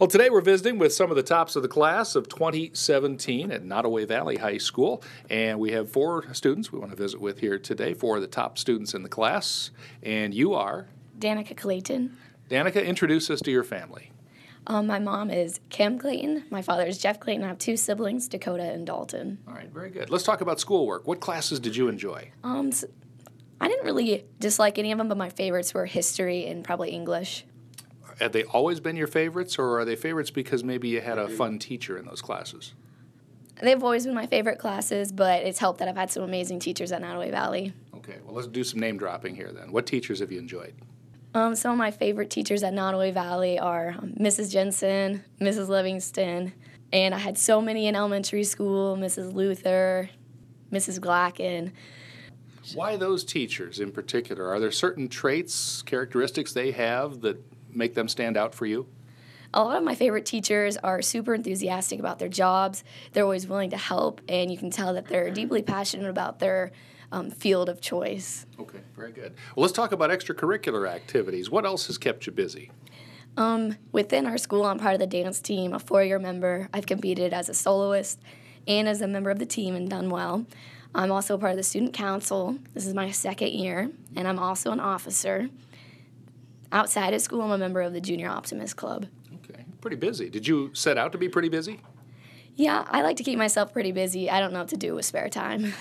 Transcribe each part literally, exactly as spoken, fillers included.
Well, today we're visiting with some of the tops of the class of twenty seventeen at Nottoway Valley High School, and we have four students we want to visit with here today, four of the top students in the class, and you are? Danica Clayton. Danica, introduce us to your family. Um, my mom is Kim Clayton. My father is Jeff Clayton. I have two siblings, Dakota and Dalton. All right, very good. Let's talk about schoolwork. What classes did you enjoy? Um, so I didn't really dislike any of them, but my favorites were history and probably English. Have they always been your favorites, or are they favorites because maybe you had a fun teacher in those classes? They've always been my favorite classes, but it's helped that I've had some amazing teachers at Nottoway Valley. Okay, well, let's do some name dropping here then. What teachers have you enjoyed? Um, some of my favorite teachers at Nottoway Valley are um, Missus Jensen, Missus Livingston, and I had so many in elementary school, Missus Luther, Missus Glacken. Why those teachers in particular? Are there certain traits, characteristics they have that make them stand out for you? A lot of my favorite teachers are super enthusiastic about their jobs. They're always willing to help, and you can tell that they're deeply passionate about their um, field of choice. Okay, very good. Well, let's talk about extracurricular activities. What else has kept you busy? Um, within our school, I'm part of the dance team, a four-year member. I've competed as a soloist and as a member of the team and done well. I'm also part of the student council. This is my second year, and I'm also an officer. Outside of school, I'm a member of the Junior Optimist Club. Okay, pretty busy. Did you set out to be pretty busy? Yeah, I like to keep myself pretty busy. I don't know what to do with spare time.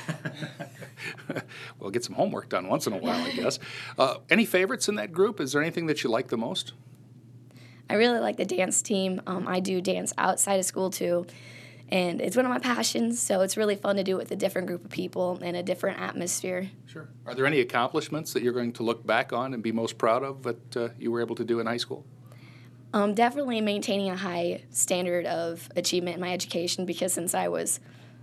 Well, get some homework done once in a while, I guess. Uh, any favorites in that group? Is there anything that you like the most? I really like the dance team. Um, I do dance outside of school, too. And it's one of my passions, so it's really fun to do it with a different group of people and a different atmosphere. Sure. Are there any accomplishments that you're going to look back on and be most proud of that uh, you were able to do in high school? Um, definitely maintaining a high standard of achievement in my education, because since I was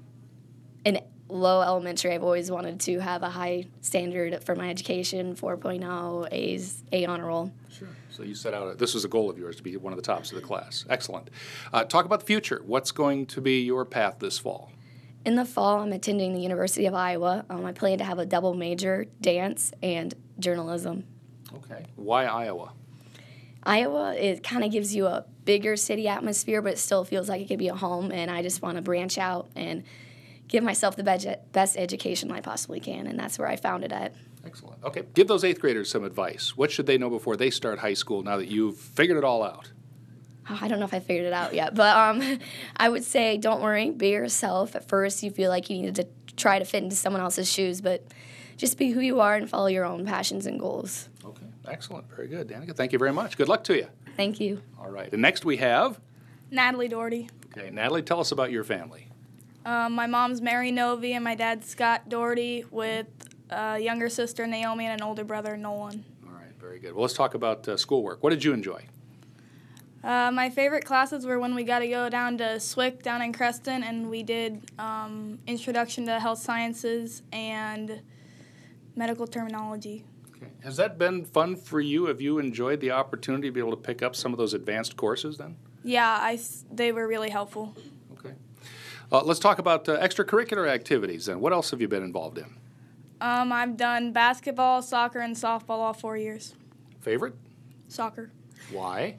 in low elementary, I've always wanted to have a high standard for my education, four point oh, A's, A honor roll. Sure. So you set out, a, this was a goal of yours to be one of the tops of the class. Excellent. Uh, talk about the future. What's going to be your path this fall? In the fall, I'm attending the University of Iowa. Um, I plan to have a double major, dance and journalism. Okay. Why Iowa? Iowa, it kind of gives you a bigger city atmosphere, but it still feels like it could be a home, and I just want to branch out and give myself the best education I possibly can, and that's where I found it at. Excellent. Okay, give those eighth graders some advice. What should they know before they start high school now that you've figured it all out? Oh, I don't know if I figured it out yet, but um, I would say don't worry, be yourself. At first, you feel like you need to try to fit into someone else's shoes, but just be who you are and follow your own passions and goals. Okay, excellent. Very good, Danica. Thank you very much. Good luck to you. Thank you. All right, and next we have? Natalie Doherty. Okay, Natalie, tell us about your family. Um, my mom's Mary Novi and my dad's Scott Doherty, with a younger sister, Naomi, and an older brother, Nolan. All right, very good. Well, let's talk about uh, schoolwork. What did you enjoy? Uh, my favorite classes were when we got to go down to S W I C down in Creston, and we did um, Introduction to Health Sciences and Medical Terminology. Okay. Has that been fun for you? Have you enjoyed the opportunity to be able to pick up some of those advanced courses then? Yeah, I, they were really helpful. Okay. Uh, let's talk about uh, extracurricular activities then. What else have you been involved in? Um, I've done basketball, soccer, and softball all four years. Favorite? Soccer. Why?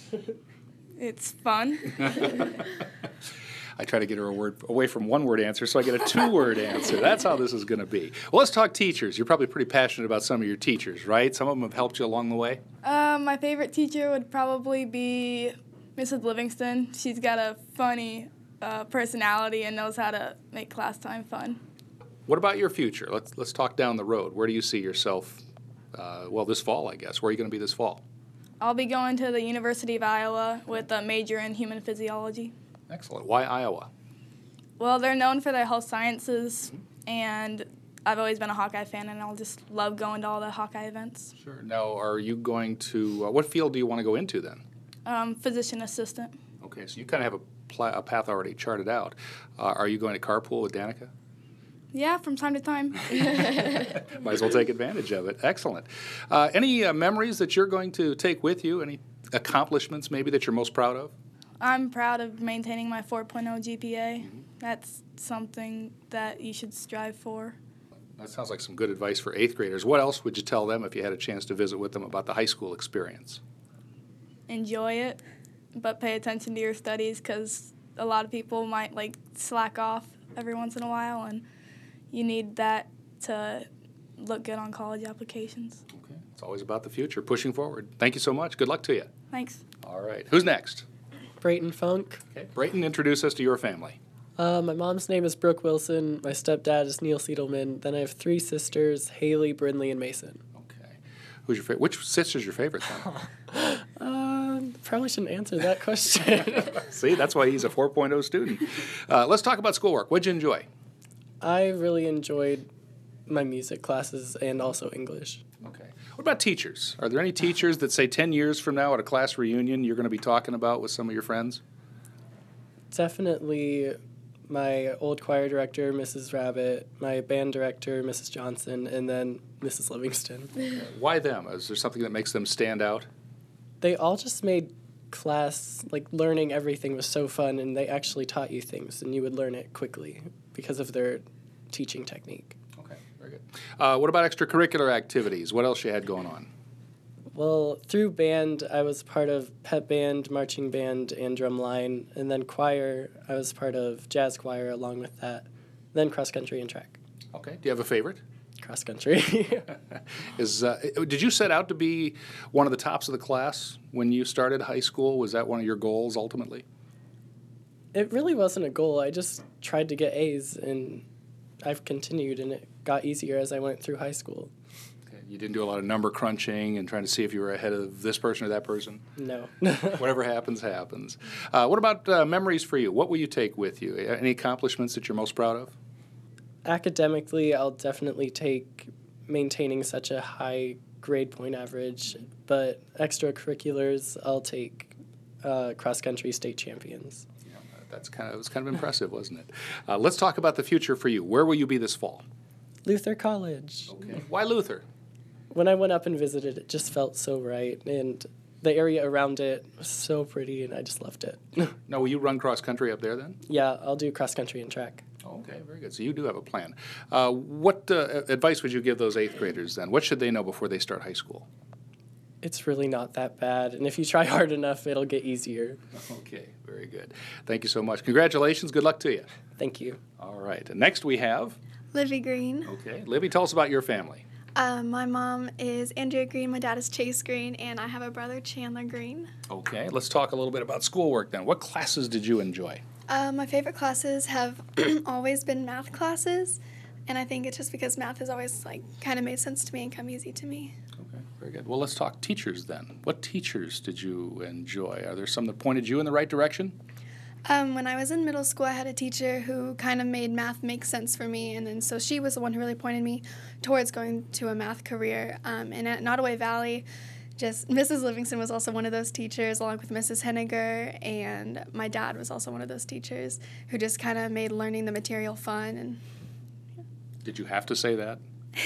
It's fun. I try to get her a word away from one-word answer, so I get a two-word answer. That's how this is going to be. Well, let's talk teachers. You're probably pretty passionate about some of your teachers, right? Some of them have helped you along the way? Uh, my favorite teacher would probably be Missus Livingston. She's got a funny uh, personality and knows how to make class time fun. What about your future? Let's let's talk down the road. Where do you see yourself, uh, well, this fall, I guess. Where are you going to be this fall? I'll be going to the University of Iowa with a major in human physiology. Excellent. Why Iowa? Well, they're known for their health sciences, and I've always been a Hawkeye fan, and I'll just love going to all the Hawkeye events. Sure. Now, are you going to, uh, what field do you want to go into then? Um, physician assistant. Okay, so you kind of have a, pla- a path already charted out. Uh, are you going to carpool with Danica? Yeah, from time to time. Might as well take advantage of it. Excellent. Uh, any uh, memories that you're going to take with you? Any accomplishments maybe that you're most proud of? I'm proud of maintaining my four point oh G P A. Mm-hmm. That's something that you should strive for. That sounds like some good advice for eighth graders. What else would you tell them if you had a chance to visit with them about the high school experience? Enjoy it. but pay attention to your studies because a lot of people might like slack off every once in a while, and you need that to look good on college applications. Okay. It's always about the future, pushing forward. Thank you so much. Good luck to you. Thanks. All right. Who's next? Brayton Funk. Okay. Brayton, introduce us to your family. Uh, my mom's name is Brooke Wilson. My stepdad is Neil Siedelman. Then I have three sisters, Haley, Brindley, and Mason. Okay. Who's your favorite? Which sister's your favorite then? uh, probably shouldn't answer that question. See, that's why he's a four point oh student. Uh, let's talk about schoolwork. What'd you enjoy? I really enjoyed my music classes and also English. Okay. What about teachers? Are there any teachers that say ten years from now at a class reunion you're going to be talking about with some of your friends? Definitely my old choir director, Missus Rabbit, my band director, Missus Johnson, and then Missus Livingston. Why them? Is there something that makes them stand out? They all just made class, like learning everything was so fun, and they actually taught you things, and you would learn it quickly because of their teaching technique. Okay, very good. Uh, what about extracurricular activities? What else you had going on? Well, through band, I was part of pep band, marching band, and drum line. And then choir, I was part of jazz choir along with that. Then cross country and track. Okay. Do you have a favorite? Cross country. Is uh, did you set out to be one of the tops of the class when you started high school? Was that one of your goals ultimately? It really wasn't a goal. I just tried to get A's, and I've continued, and it got easier as I went through high school. You didn't do a lot of number crunching and trying to see if you were ahead of this person or that person? No. Whatever happens, happens. Uh, what about uh, memories for you? What will you take with you? Any accomplishments that you're most proud of? Academically, I'll definitely take maintaining such a high grade point average, but extracurriculars, I'll take uh, cross-country state champions. Yeah, that's kind of, it was kind of impressive, wasn't it? Uh, let's talk about the future for you. Where will you be this fall? Luther College. Okay. Why Luther? When I went up and visited, it just felt so right, and the area around it was so pretty, and I just loved it. Now, will you run cross country up there then? Yeah, I'll do cross country and track. Okay, very good. So you do have a plan. Uh, what uh, advice would you give those eighth graders then? What should they know before they start high school? It's really not that bad, and if you try hard enough, it'll get easier. Okay, very good. Thank you so much. Congratulations. Good luck to you. Thank you. All right. And next we have... Livy Green. Okay. Livy, tell us about your family. Uh, my mom is Andrea Green, my dad is Chase Green, and I have a brother, Chandler Green. Okay, let's talk a little bit about schoolwork then. What classes did you enjoy? Uh, my favorite classes have always been math classes, and I think it's just because math has always like kind of made sense to me and come easy to me. Okay, very good. Well, let's talk teachers then. What teachers did you enjoy? Are there some that pointed you in the right direction? Um, when I was in middle school, I had a teacher who kind of made math make sense for me, and then so she was the one who really pointed me towards going to a math career. Um, and at Nottoway Valley, just Missus Livingston was also one of those teachers, along with Missus Henniger, and my dad was also one of those teachers who just kind of made learning the material fun. And yeah. Did you have to say that?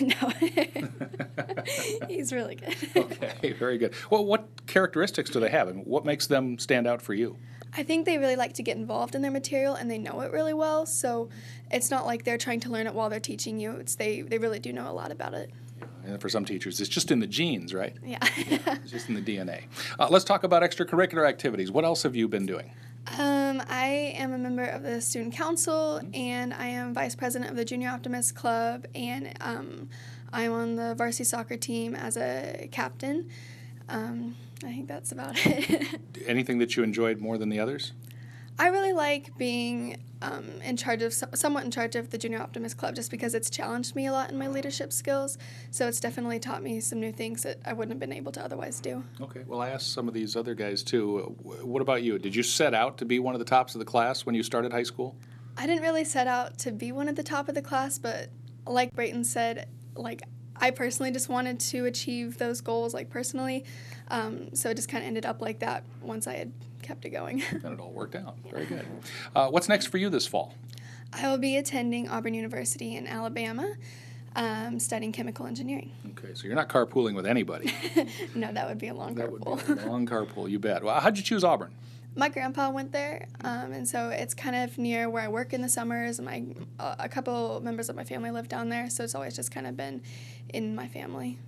No, he's really good. Okay, very good. Well, what characteristics do they have, and what makes them stand out for you? I think they really like to get involved in their material, and they know it really well, so it's not like they're trying to learn it while they're teaching you. It's they, they really do know a lot about it. And for some teachers, it's just in the genes, right? Yeah. It's just in the D N A. Uh, let's talk about extracurricular activities. What else have you been doing? Um, I am a member of the student council, mm-hmm. and I am vice president of the Junior Optimist Club, and um, I'm on the varsity soccer team as a captain. Um, I think that's about it. Anything that you enjoyed more than the others? I really like being um, in charge of, somewhat in charge of the Junior Optimist Club, just because it's challenged me a lot in my leadership skills. So it's definitely taught me some new things that I wouldn't have been able to otherwise do. Okay. Well, I asked some of these other guys, too. What about you? Did you set out to be one of the tops of the class when you started high school? I didn't really set out to be one of the top of the class, but like Brayton said, like, I personally just wanted to achieve those goals, like, personally. Um, so it just kind of ended up like that once I had kept it going. And it all worked out. Yeah. Very good. Uh, what's next for you this fall? I will be attending Auburn University in Alabama, um, studying chemical engineering. Okay, so you're not carpooling with anybody. No, that would be a long that carpool. That would be a long carpool, you bet. Well, how'd you choose Auburn? My grandpa went there, um, and so it's kind of near where I work in the summers, and my uh, a couple members of my family live down there, so it's always just kind of been in my family.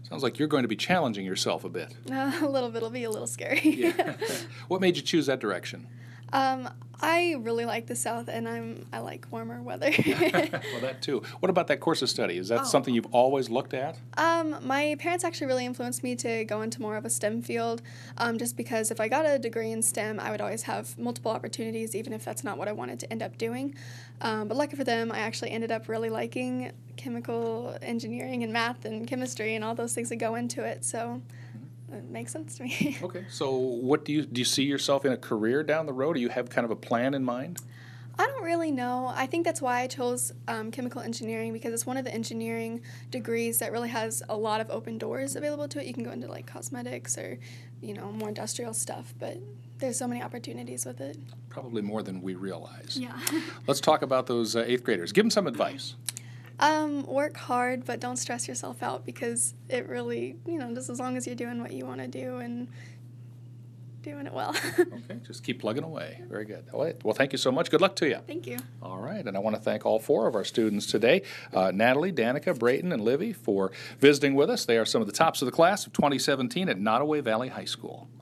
Sounds like you're going to be challenging yourself a bit. Uh, a little bit. It'll be a little scary. Yeah. What made you choose that direction? Um, I really like the South, and I'm I like warmer weather. Well, that too. What about that course of study? Is that Oh. something you've always looked at? Um, my parents actually really influenced me to go into more of a STEM field, um, just because if I got a degree in STEM, I would always have multiple opportunities, even if that's not what I wanted to end up doing. Um, but lucky for them, I actually ended up really liking chemical engineering and math and chemistry and all those things that go into it, so it makes sense to me. Okay. So, what do you do? You see yourself in a career down the road? Do you have kind of a plan in mind? I don't really know. I think that's why I chose um, chemical engineering, because it's one of the engineering degrees that really has a lot of open doors available to it. You can go into like cosmetics or, you know, more industrial stuff, but there's so many opportunities with it. Probably more than we realize. Yeah. Let's talk about those uh, eighth graders. Give them some advice. Um, work hard, but don't stress yourself out, because it really, you know, just as long as you're doing what you want to do and doing it well. Okay, just keep plugging away. Very good. All right. Well, thank you so much. Good luck to you. Thank you. All right, and I want to thank all four of our students today, uh, Natalie, Danica, Brayton, and Livy, for visiting with us. They are some of the tops of the class of twenty seventeen at Nottoway Valley High School.